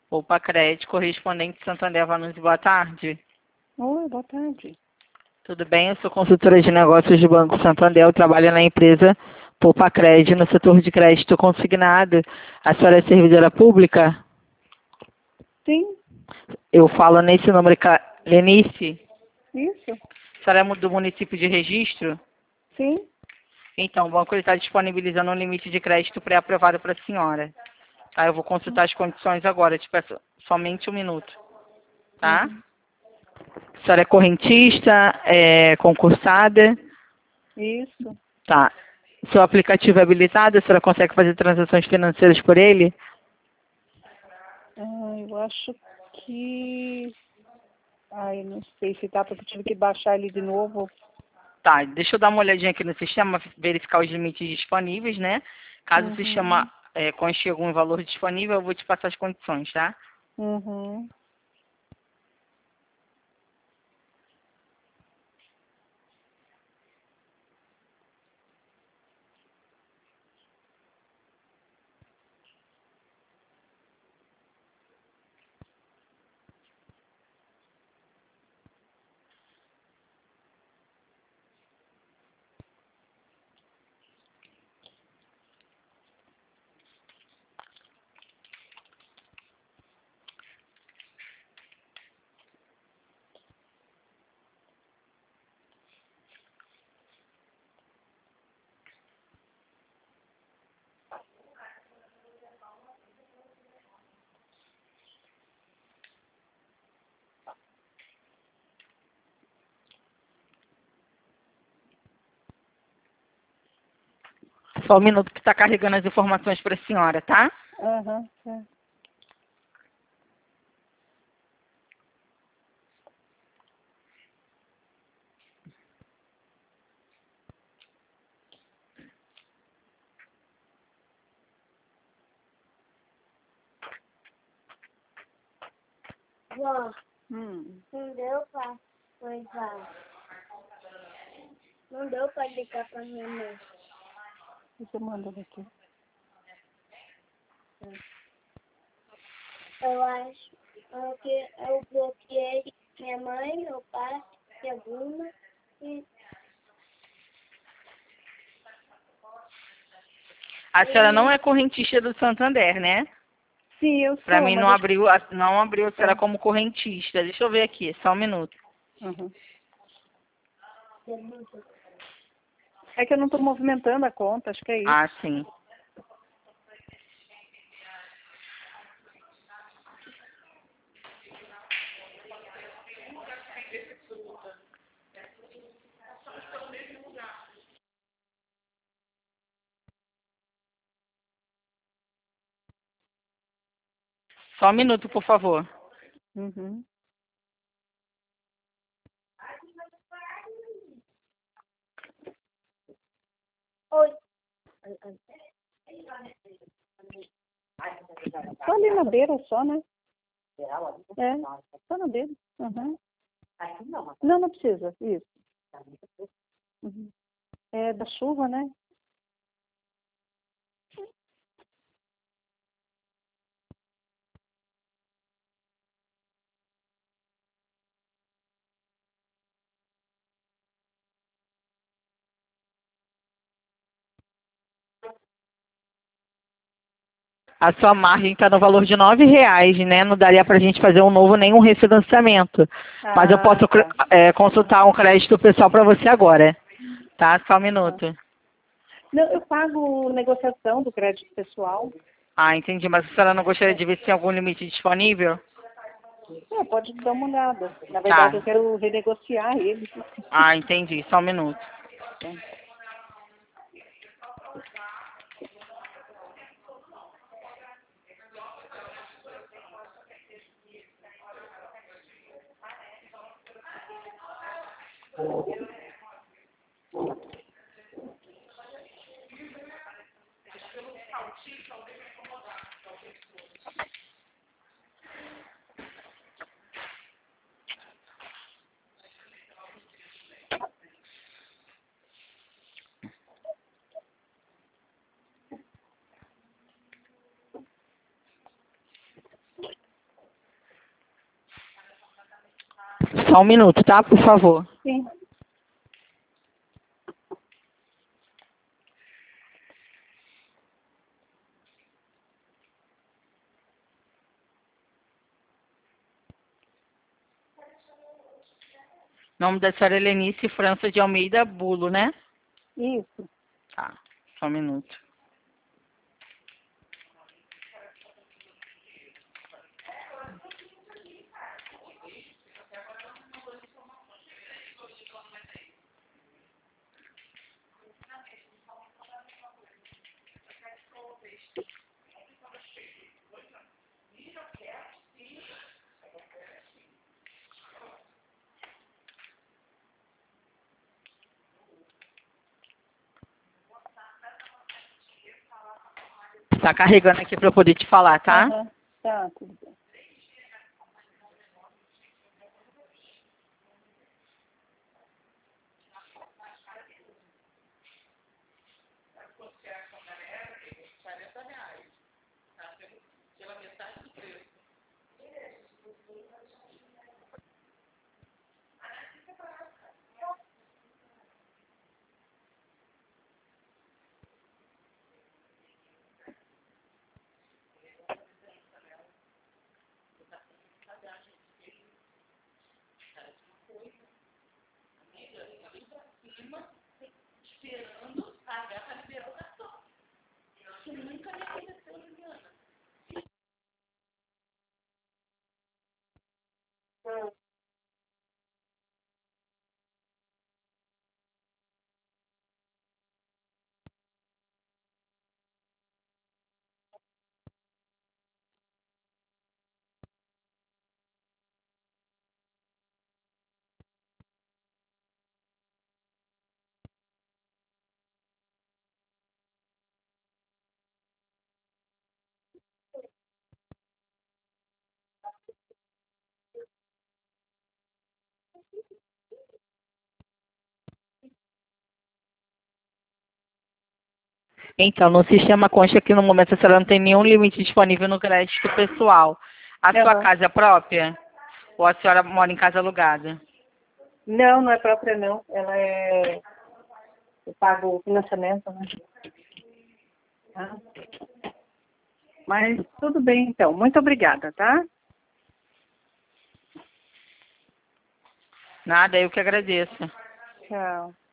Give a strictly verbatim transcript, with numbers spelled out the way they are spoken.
Opa, Crédito, correspondente Santander Vanucci, boa tarde. Oi, boa tarde. Tudo bem? Eu sou consultora de negócios do Banco Santander, eu trabalho na empresa Poupa Crédito, no setor de crédito consignado. A senhora é servidora pública? Sim, Eu falo nesse número, Ca- Lenice. isso. A senhora é do município de registro? Sim. Então, o banco está disponibilizando um limite de crédito pré-aprovado para a senhora. Tá, eu vou consultar as condições agora, te peço somente um minuto. Tá? Uhum. A senhora é correntista, é concursada? Isso. Tá. Seu aplicativo é habilitado? A senhora consegue fazer transações financeiras por ele? Ah, eu acho que... Ai, não sei se tá, porque eu tive que baixar ele de novo. Tá, deixa eu dar uma olhadinha aqui no sistema, verificar os limites disponíveis, né? Caso o Uhum. sistema é, conste algum valor disponível, eu vou te passar as condições, tá? Uhum. Só um minuto que está carregando as informações para a senhora, tá? Aham, certo. Vó, Hum. não deu pra coisar. Não deu pra ligar pra minha mãe. Você manda daqui. Eu acho ah, que eu bloqueei minha mãe, meu pai, e a Bruna. E A senhora não é correntista do Santander, né? Sim, eu Para sou, mim mas não eu... abriu, a- não abriu a senhora É. como correntista. Deixa eu ver aqui, só um minuto. Uhum. É que eu não tô movimentando a conta, acho que é isso. Ah, sim. Só um minuto, por favor. Uhum. oi. Só ali na beira, só, né? É, só na beira. Uhum. Não, não precisa. Isso. Uhum. É da chuva, né? A sua margem está no valor de nove reais, né? Não daria para a gente fazer um novo nenhum refinanciamento. Mas eu Ah, posso tá. é, consultar um crédito pessoal para você agora, tá? Só um Tá. minuto. Não, eu pago negociação do crédito pessoal. Ah, entendi. Mas a senhora não gostaria É. de ver se tem algum limite disponível? É, pode dar uma olhada. Na verdade, eu Tá. quero renegociar ele. Ah, entendi. Só um minuto. Só um minuto, tá? Por favor. Sim. Nome da senhora Helenice França de Almeida Bulo, né? Isso. Tá, só um minuto. Tá carregando aqui para eu poder te falar, tá? Uhum. Tá, tudo bem. Então, no sistema consta que no momento a senhora não tem nenhum limite disponível no crédito pessoal. A sua Uhum. casa é própria? Ou a senhora mora em casa alugada? Não, não é própria, não. Ela é... Eu pago o financiamento, né? Tá? Mas tudo bem, então. Muito obrigada, tá? Nada, eu que agradeço. Tchau.